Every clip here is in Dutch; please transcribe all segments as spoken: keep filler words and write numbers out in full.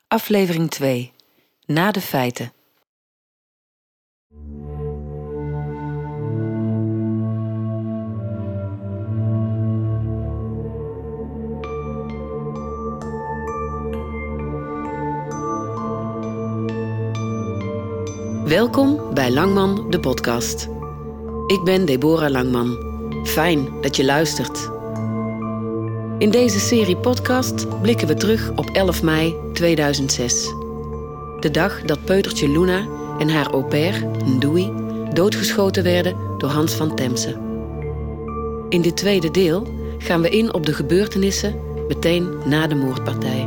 Aflevering twee. Na de feiten. Welkom bij Langman, de podcast. Ik ben Deborah Langman. Fijn dat je luistert. In deze serie podcast blikken we terug op elf mei tweeduizend zes. De dag dat peutertje Luna en haar au pair, Ndoui, doodgeschoten werden door Hans van Temse. In dit tweede deel gaan we in op de gebeurtenissen meteen na de moordpartij.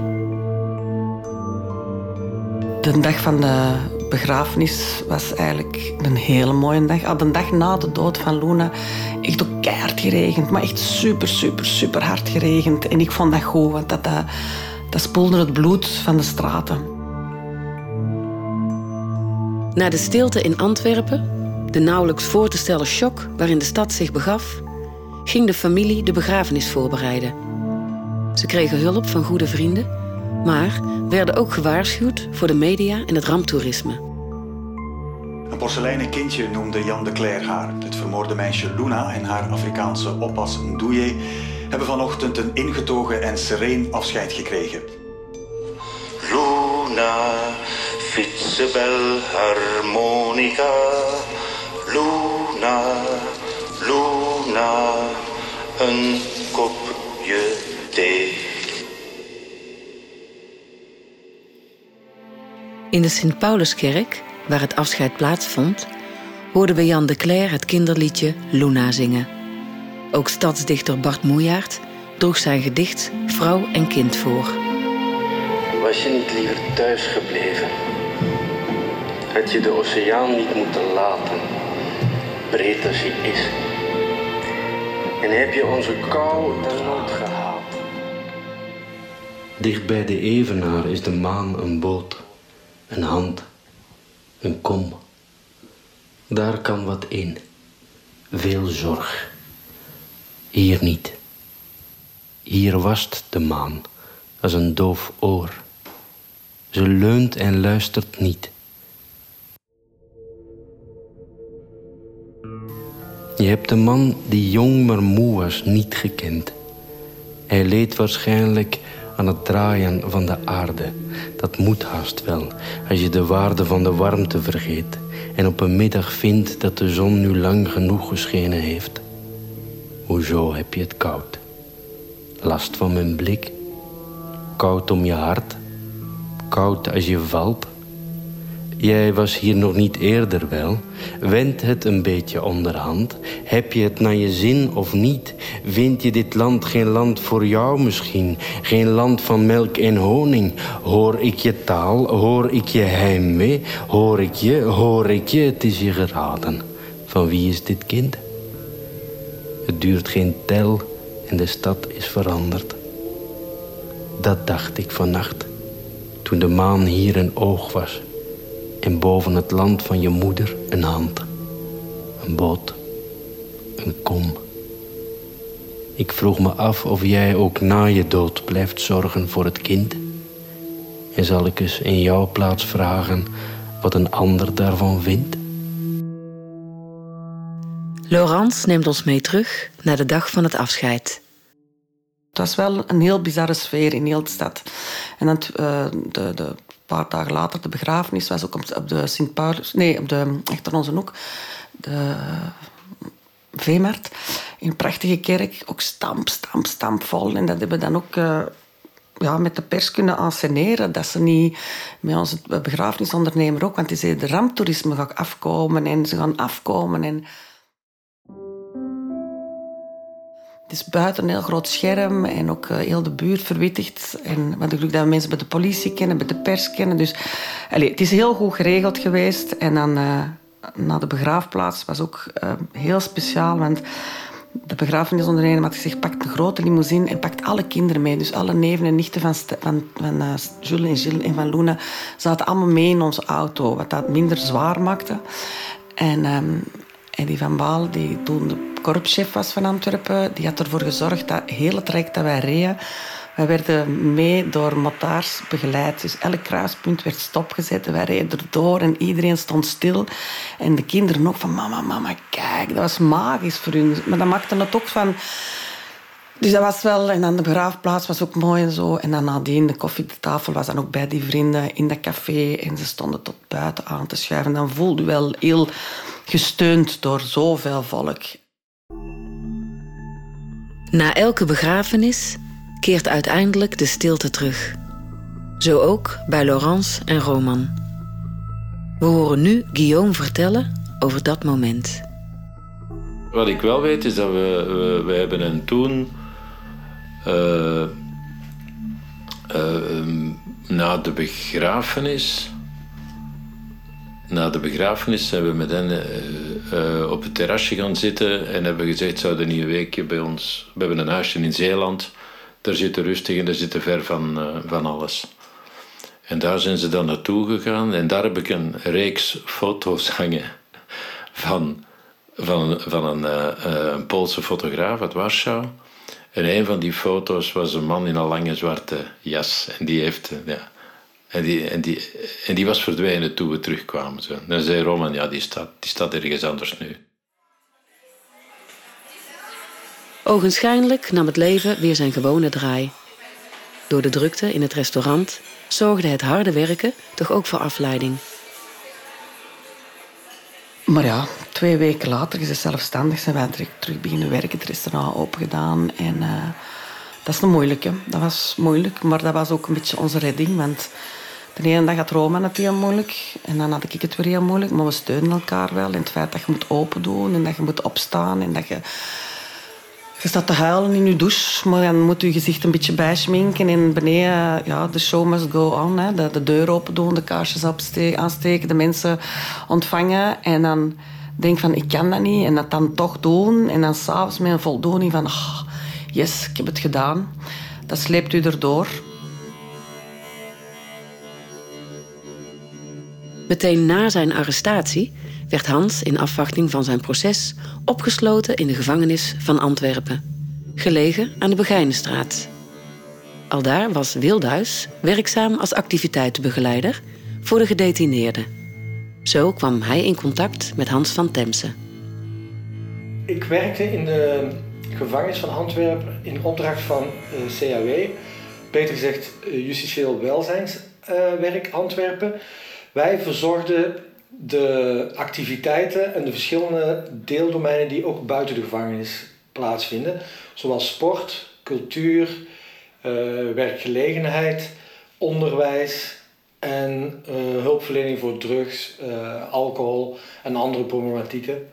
De dag van de begrafenis was eigenlijk een hele mooie dag. Al de dag na de dood van Luna echt ook keihard geregend, maar echt super, super, super hard geregend. En ik vond dat goed, want dat, dat, dat spoelde het bloed van de straten. Na de stilte in Antwerpen, de nauwelijks voor te stellen shock waarin de stad zich begaf, ging de familie de begrafenis voorbereiden. Ze kregen hulp van goede vrienden, maar werden ook gewaarschuwd voor de media en het ramptoerisme. Een porseleinen kindje noemde Jan de Cler haar. Het vermoorde meisje Luna en haar Afrikaanse oppas Ndoui hebben vanochtend een ingetogen en sereen afscheid gekregen. Luna, fietsebel, harmonica. Luna, Luna, een kopje thee. In de Sint-Pauluskerk, waar het afscheid plaatsvond, hoorden we Jan de Cler het kinderliedje Luna zingen. Ook stadsdichter Bart Moejaert droeg zijn gedicht Vrouw en Kind voor. Was je niet liever thuis gebleven? Had je de oceaan niet moeten laten, breed als hij is? En heb je onze kou dan nooit gehaald? Dicht bij de evenaar is de maan een boot. Een hand, een kom. Daar kan wat in. Veel zorg. Hier niet. Hier wast de maan als een doof oor. Ze leunt en luistert niet. Je hebt de man die jong maar moe was niet gekend. Hij leed waarschijnlijk aan het draaien van de aarde. Dat moet haast wel, als je de waarde van de warmte vergeet en op een middag vindt dat de zon nu lang genoeg geschenen heeft. Hoezo heb je het koud? Last van mijn blik? Koud om je hart? Koud als je valt? Jij was hier nog niet eerder wel. Wend het een beetje onderhand. Heb je het naar je zin of niet? Vind je dit land geen land voor jou misschien? Geen land van melk en honing? Hoor ik je taal? Hoor ik je heimwee? Hoor ik je? Hoor ik je? Het is je geraden. Van wie is dit kind? Het duurt geen tel en de stad is veranderd. Dat dacht ik vannacht, toen de maan hier een oog was. En boven het land van je moeder een hand, een boot, een kom. Ik vroeg me af of jij ook na je dood blijft zorgen voor het kind. En zal ik eens in jouw plaats vragen wat een ander daarvan vindt? Laurence neemt ons mee terug naar de dag van het afscheid. Het was wel een heel bizarre sfeer in heel de stad. En dan uh, de... de Een paar dagen later, de begrafenis, was ook op de Sint-Paulus... Nee, op de, echt aan onze hoek, de Veemarkt. In een prachtige kerk, ook stamp, stamp, stamp vol. En dat hebben we dan ook uh, ja, met de pers kunnen enceneren. Dat ze niet met onze begrafenisondernemer ook... Want die zei, de ramptoerisme gaat afkomen en ze gaan afkomen. En het is buiten een heel groot scherm en ook uh, heel de buurt verwittigd. En wat ik dat we mensen bij de politie kennen, bij de pers kennen. Dus allez, het is heel goed geregeld geweest. En dan uh, na de begraafplaats was ook uh, heel speciaal. Want de begrafenisondernemer had gezegd, pakt een grote limousine en pakt alle kinderen mee. Dus alle neven en nichten van, van, van uh, Jules en Gilles en van Luna zaten allemaal mee in onze auto. Wat dat minder zwaar maakte. En... Um, En die Van Baal, die toen de korpschef was van Antwerpen, die had ervoor gezorgd dat het hele traject dat wij reden Wij werden mee door motards begeleid. Dus elk kruispunt werd stopgezet. Wij reden erdoor en iedereen stond stil. En de kinderen ook van mama, mama, kijk. Dat was magisch voor hun. Maar dat maakte het ook van... Dus dat was wel... En dan de begraafplaats was ook mooi en zo. En dan nadien, de koffietafel was dan ook bij die vrienden in dat café. En ze stonden tot buiten aan te schuiven. En dan voelde je wel heel gesteund door zoveel volk. Na elke begrafenis keert uiteindelijk de stilte terug. Zo ook bij Laurence en Roman. We horen nu Guillaume vertellen over dat moment. Wat ik wel weet is dat we, we, we hebben hen toen... Uh, uh, na de begrafenis... Na de begrafenis zijn we met hen uh, uh, op het terrasje gaan zitten en hebben gezegd, zouden niet een weekje bij ons... We hebben een huisje in Zeeland, daar zitten rustig en daar zitten ver van, uh, van alles. En daar zijn ze dan naartoe gegaan en daar heb ik een reeks foto's hangen van, van, van een, uh, een Poolse fotograaf uit Warschau. En een van die foto's was een man in een lange zwarte jas en die heeft... Uh, ja, En die, en, die, en die was verdwenen toen we terugkwamen. Zo. Dan zei Roman, ja, die staat, die staat ergens anders nu. Ogenschijnlijk nam het leven weer zijn gewone draai. Door de drukte in het restaurant zorgde het harde werken toch ook voor afleiding. Maar ja, twee weken later, is het zelfstandig, zijn wij terug, terug beginnen werken. Het restaurant opengedaan en... Uh, dat is een moeilijke. Dat was moeilijk, maar dat was ook een beetje onze redding. Want de ene dag had Roman het heel moeilijk en dan had ik het weer heel moeilijk. Maar we steunen elkaar wel in het feit dat je moet open doen en dat je moet opstaan en dat je... Je staat te huilen in je douche, maar dan moet je gezicht een beetje bijschminken. En beneden, ja, de show must go on. Hè. De, de deur open doen, de kaarsjes opste- aansteken, de mensen ontvangen. En dan denk van, ik kan dat niet. En dat dan toch doen. En dan s'avonds met een voldoening van... Oh, yes, ik heb het gedaan. Dat sleept u erdoor. Meteen na zijn arrestatie werd Hans in afwachting van zijn proces opgesloten in de gevangenis van Antwerpen, gelegen aan de Begijnenstraat. Aldaar was Wildhuis werkzaam als activiteitenbegeleider voor de gedetineerden. Zo kwam hij in contact met Hans van Temse. Ik werkte in de gevangenis van Antwerpen in opdracht van uh, C A W, beter gezegd uh, Justitieel Welzijnswerk uh, Antwerpen. Wij verzorgden de activiteiten en de verschillende deeldomeinen die ook buiten de gevangenis plaatsvinden, zoals sport, cultuur, uh, werkgelegenheid, onderwijs en uh, hulpverlening voor drugs, uh, alcohol en andere problematieken.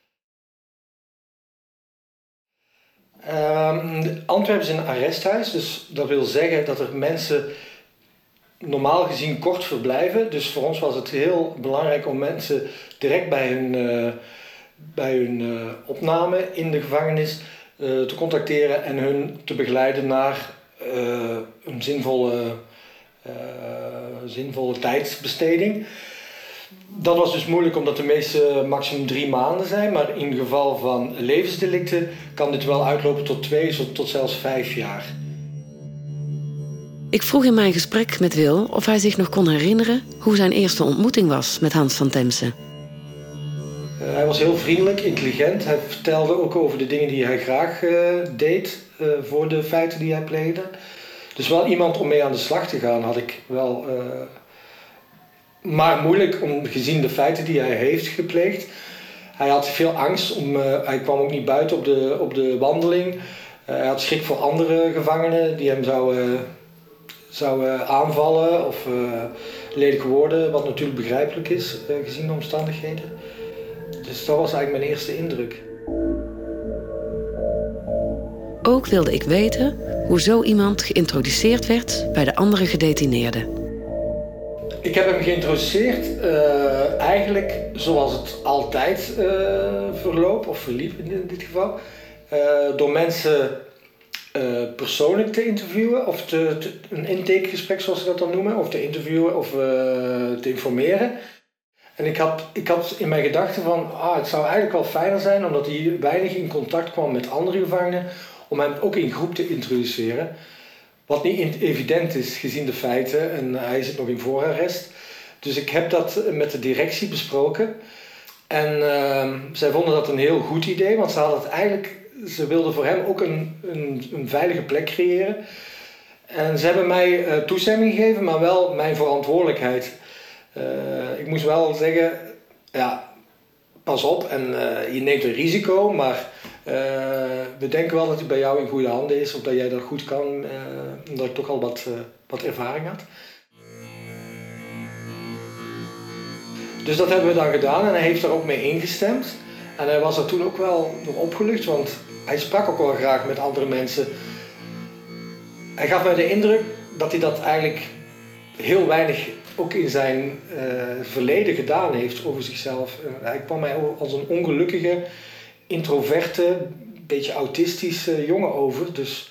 Uh, Antwerpen is een arresthuis, dus dat wil zeggen dat er mensen normaal gezien kort verblijven. Dus voor ons was het heel belangrijk om mensen direct bij hun, uh, bij hun uh, opname in de gevangenis uh, te contacteren en hun te begeleiden naar uh, een zinvolle, uh, zinvolle tijdsbesteding. Dat was dus moeilijk omdat de meeste maximum drie maanden zijn, maar in geval van levensdelicten kan dit wel uitlopen tot twee tot zelfs vijf jaar. Ik vroeg in mijn gesprek met Wil of hij zich nog kon herinneren hoe zijn eerste ontmoeting was met Hans van Temse. Uh, hij was heel vriendelijk, intelligent. Hij vertelde ook over de dingen die hij graag uh, deed uh, voor de feiten die hij pleegde. Dus wel iemand om mee aan de slag te gaan had ik wel... Uh, maar moeilijk om, gezien de feiten die hij heeft gepleegd. Hij had veel angst, om, uh, hij kwam ook niet buiten op de, op de wandeling. Uh, hij had schrik voor andere gevangenen die hem zouden... Uh, zouden aanvallen of uh, lelijk worden, wat natuurlijk begrijpelijk is, uh, gezien de omstandigheden. Dus dat was eigenlijk mijn eerste indruk. Ook wilde ik weten hoe zo iemand geïntroduceerd werd bij de andere gedetineerden. Ik heb hem geïntroduceerd uh, eigenlijk zoals het altijd uh, verloopt, of verliep in dit geval, uh, door mensen Uh, persoonlijk te interviewen, of te, te, een intakegesprek zoals ze dat dan noemen, of te interviewen of uh, te informeren. En ik had, ik had in mijn gedachten van, ah, het zou eigenlijk wel fijner zijn, omdat hij weinig in contact kwam met andere gevangenen, om hem ook in groep te introduceren. Wat niet evident is gezien de feiten en hij zit nog in voorarrest. Dus ik heb dat met de directie besproken. En uh, zij vonden dat een heel goed idee, want ze hadden het eigenlijk, ze wilden voor hem ook een, een, een veilige plek creëren. En ze hebben mij uh, toestemming gegeven, maar wel mijn verantwoordelijkheid. Uh, ik moest wel zeggen, ja, pas op en uh, je neemt een risico, maar uh, we denken wel dat het bij jou in goede handen is, of dat jij dat goed kan, uh, omdat ik toch al wat, uh, wat ervaring had. Dus dat hebben we dan gedaan en hij heeft daar ook mee ingestemd. En hij was er toen ook wel door opgelucht, want hij sprak ook wel graag met andere mensen. Hij gaf mij de indruk dat hij dat eigenlijk heel weinig ook in zijn uh, verleden gedaan heeft over zichzelf. Uh, hij kwam mij als een ongelukkige, introverte, beetje autistische jongen over. Dus...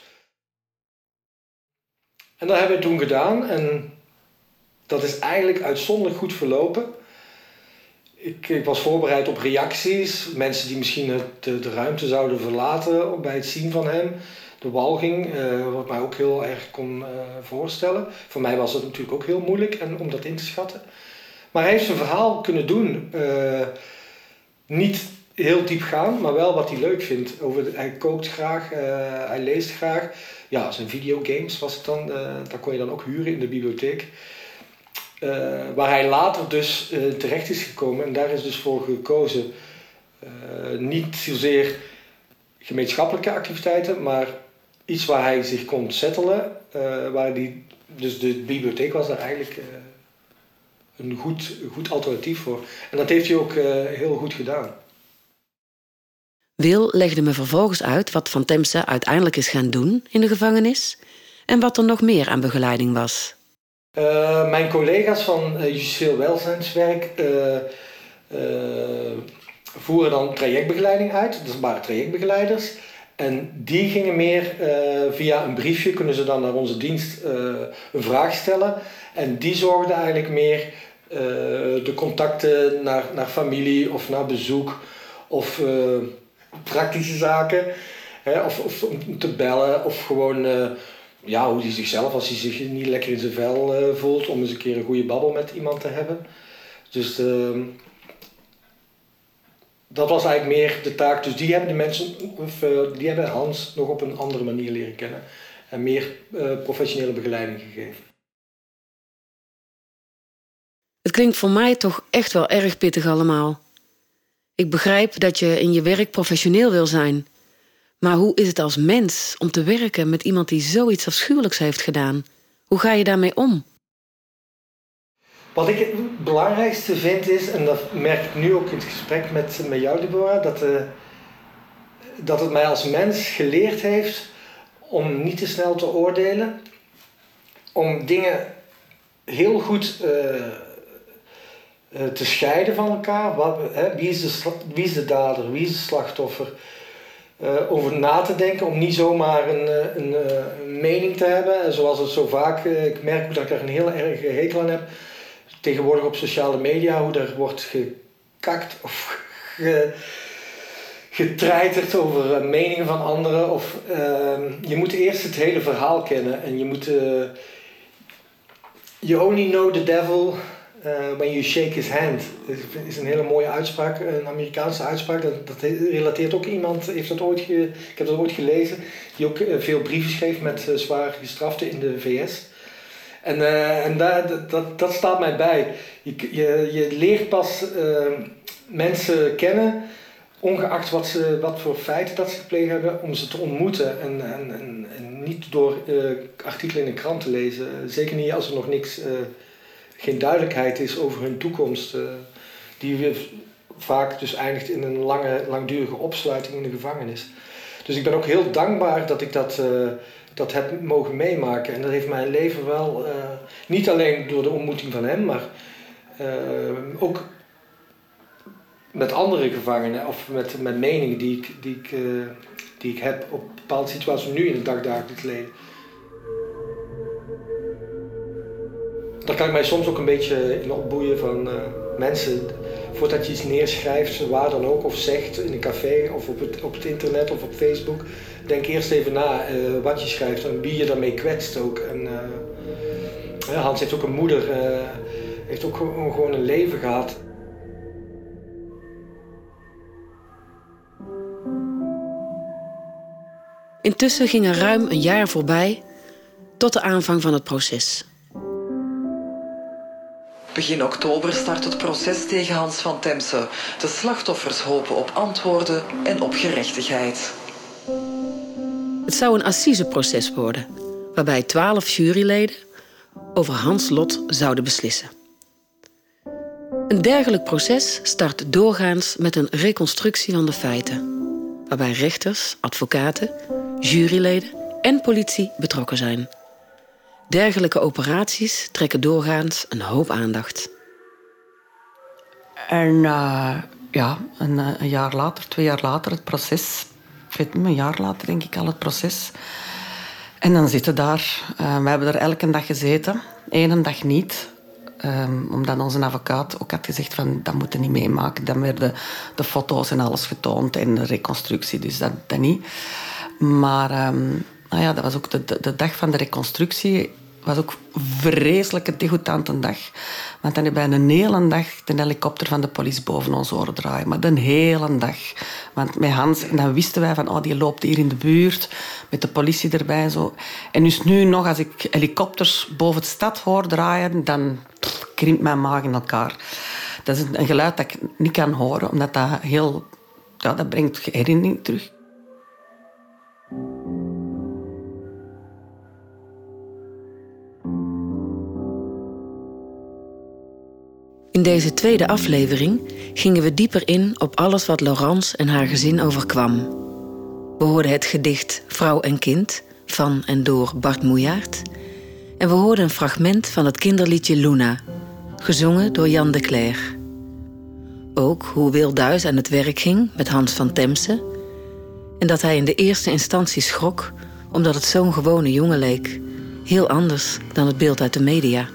En dat hebben we toen gedaan en dat is eigenlijk uitzonderlijk goed verlopen. Ik, ik was voorbereid op reacties, mensen die misschien het, de, de ruimte zouden verlaten bij het zien van hem. De walging, uh, wat mij ook heel erg kon uh, voorstellen. Voor mij was het natuurlijk ook heel moeilijk en, om dat in te schatten. Maar hij heeft zijn verhaal kunnen doen. Uh, niet heel diepgaand, maar wel wat hij leuk vindt. Over de, hij kookt graag, uh, hij leest graag. Ja, zijn videogames was het dan. Uh, dat kon je dan ook huren in de bibliotheek. Uh, waar hij later dus uh, terecht is gekomen. En daar is dus voor gekozen. Uh, niet zozeer gemeenschappelijke activiteiten, maar iets waar hij zich kon settelen. Uh, waar die, dus de bibliotheek was daar eigenlijk uh, een goed, goed alternatief voor. En dat heeft hij ook uh, heel goed gedaan. Wil legde me vervolgens uit wat Van Temse uiteindelijk is gaan doen in de gevangenis en wat er nog meer aan begeleiding was. Uh, mijn collega's van uh, justitieel welzijnswerk uh, uh, voeren dan trajectbegeleiding uit. Dat waren trajectbegeleiders. En die gingen meer uh, via een briefje, kunnen ze dan naar onze dienst uh, een vraag stellen. En die zorgden eigenlijk meer uh, de contacten naar, naar familie of naar bezoek of uh, praktische zaken. Hè, of, of om te bellen of gewoon uh, ja, hoe hij zichzelf, als hij zich niet lekker in zijn vel uh, voelt, om eens een keer een goede babbel met iemand te hebben. Dus uh, dat was eigenlijk meer de taak. Dus die hebben de mensen, of uh, die hebben Hans nog op een andere manier leren kennen. En meer uh, professionele begeleiding gegeven. Het klinkt voor mij toch echt wel erg pittig allemaal. Ik begrijp dat je in je werk professioneel wil zijn. Maar hoe is het als mens om te werken met iemand die zoiets afschuwelijks heeft gedaan? Hoe ga je daarmee om? Wat ik het belangrijkste vind is, en dat merk ik nu ook in het gesprek met, met jou, Deborah, dat, uh, dat het mij als mens geleerd heeft om niet te snel te oordelen. Om dingen heel goed uh, uh, te scheiden van elkaar. Wat, hè, wie, is de, wie is de dader, wie is het slachtoffer? Uh, over na te denken, om niet zomaar een, een, een mening te hebben. En zoals het zo vaak, uh, ik merk dat ik daar een heel erge hekel aan heb. Tegenwoordig op sociale media, hoe er wordt gekakt of ge, getreiterd over uh, meningen van anderen. Of, uh, je moet eerst het hele verhaal kennen en je moet... Uh, you only know the devil uh, when you shake his hand. Dat is een hele mooie uitspraak, een Amerikaanse uitspraak. Dat, dat relateert ook iemand, heeft dat ooit ge, ik heb dat ooit gelezen, die ook uh, veel brieven schreef met uh, zwaar gestraften in de V S. En, uh, en daar, dat, dat staat mij bij. Je, je, je leert pas uh, mensen kennen, ongeacht wat, ze, wat voor feiten dat ze gepleegd hebben, om ze te ontmoeten. En, en, en, en niet door uh, artikelen in de krant te lezen. Zeker niet als er nog niks, uh, geen duidelijkheid is over hun toekomst. Uh, die weer vaak dus eindigt in een lange, langdurige opsluiting in de gevangenis. Dus ik ben ook heel dankbaar dat ik dat... Uh, dat heb mogen meemaken. En dat heeft mijn leven wel, uh, niet alleen door de ontmoeting van hem, maar uh, ook met andere gevangenen of met, met meningen die ik, die, ik, uh, die ik heb op bepaalde situaties nu in het dagdagelijks leven. Daar kan ik mij soms ook een beetje in opboeien van... Uh, mensen, voordat je iets neerschrijft, waar dan ook, of zegt in een café of op het, op het internet of op Facebook, denk eerst even na uh, wat je schrijft en wie je daarmee kwetst ook. En, uh, Hans heeft ook een moeder, uh, heeft ook gewoon een leven gehad. Intussen ging er ruim een jaar voorbij tot de aanvang van het proces. Begin oktober start het proces tegen Hans van Temse. De slachtoffers hopen op antwoorden en op gerechtigheid. Het zou een assiseproces worden, waarbij twaalf juryleden over Hans' lot zouden beslissen. Een dergelijk proces start doorgaans met een reconstructie van de feiten, waarbij rechters, advocaten, juryleden en politie betrokken zijn. Dergelijke operaties trekken doorgaans een hoop aandacht. En uh, ja, een, een jaar later, twee jaar later, het proces. Ik weet niet, een jaar later denk ik al het proces. En dan zitten daar. Uh, we hebben er elke dag gezeten, één dag niet. Um, omdat onze advocaat ook had gezegd van dat moeten we niet meemaken. Dan werden de foto's en alles getoond en de reconstructie, dus dat, dat niet. Maar um, nou ja, dat was ook de, de, de dag van de reconstructie. Was ook een vreselijke degoutante dag. Want dan hebben wij een hele dag de helikopter van de politie boven ons horen draaien. Maar de hele dag. Want met Hans, en dan wisten wij van, oh, die loopt hier in de buurt, met de politie erbij en zo. En dus nu nog, als ik helikopters boven de stad hoor draaien, dan pff, krimpt mijn maag in elkaar. Dat is een geluid dat ik niet kan horen, omdat dat heel... Ja, dat brengt herinnering terug. In deze tweede aflevering gingen we dieper in op alles wat Laurence en haar gezin overkwam. We hoorden het gedicht Vrouw en Kind van en door Bart Moejaert. En we hoorden een fragment van het kinderliedje Luna, gezongen door Jan de Cler. Ook hoe Wil Duis aan het werk ging met Hans van Temse. En dat hij in de eerste instantie schrok omdat het zo'n gewone jongen leek. Heel anders dan het beeld uit de media.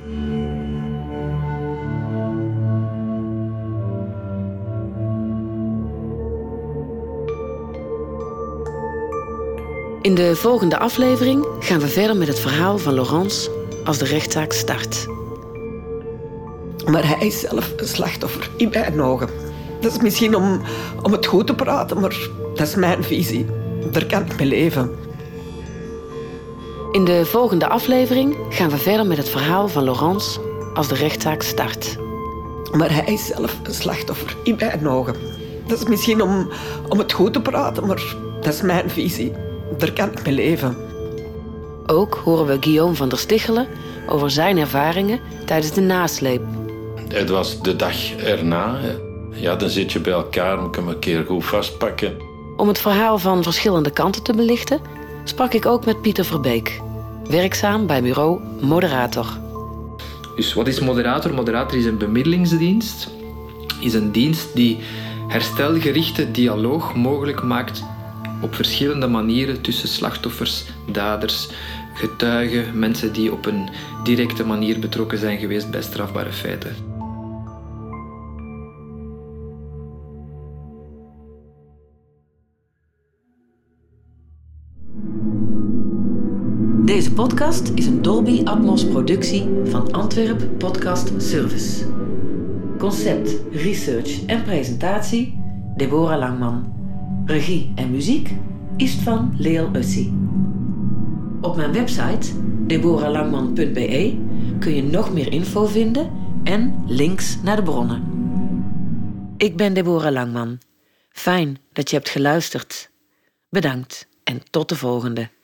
In de volgende aflevering gaan we verder met het verhaal van Laurence als de rechtszaak start. Maar hij is zelf een slachtoffer, in mijn ogen. Dat is misschien om, om het goed te praten, maar dat is mijn visie. Daar kan ik mee leven. In de volgende aflevering gaan we verder met het verhaal van Laurence als de rechtszaak start. Maar hij is zelf een slachtoffer, in mijn ogen. Dat is misschien om, om het goed te praten, maar dat is mijn visie. Daar kan ik mee leven. Ook horen we Guillaume van der Stichelen over zijn ervaringen tijdens de nasleep. Het was de dag erna. Ja, dan zit je bij elkaar, moet je hem een keer goed vastpakken. Om het verhaal van verschillende kanten te belichten, sprak ik ook met Pieter Verbeek, werkzaam bij bureau Moderator. Dus wat is Moderator? Moderator is een bemiddelingsdienst. Is een dienst die herstelgerichte dialoog mogelijk maakt op verschillende manieren tussen slachtoffers, daders, getuigen, mensen die op een directe manier betrokken zijn geweest bij strafbare feiten. Deze podcast is een Dolby Atmos productie van Antwerp Podcast Service. Concept, research en presentatie Deborah Langman. Regie en muziek Istvan Leel Ussi. Op mijn website deborah langman punt b e kun je nog meer info vinden en links naar de bronnen. Ik ben Deborah Langman. Fijn dat je hebt geluisterd. Bedankt en tot de volgende.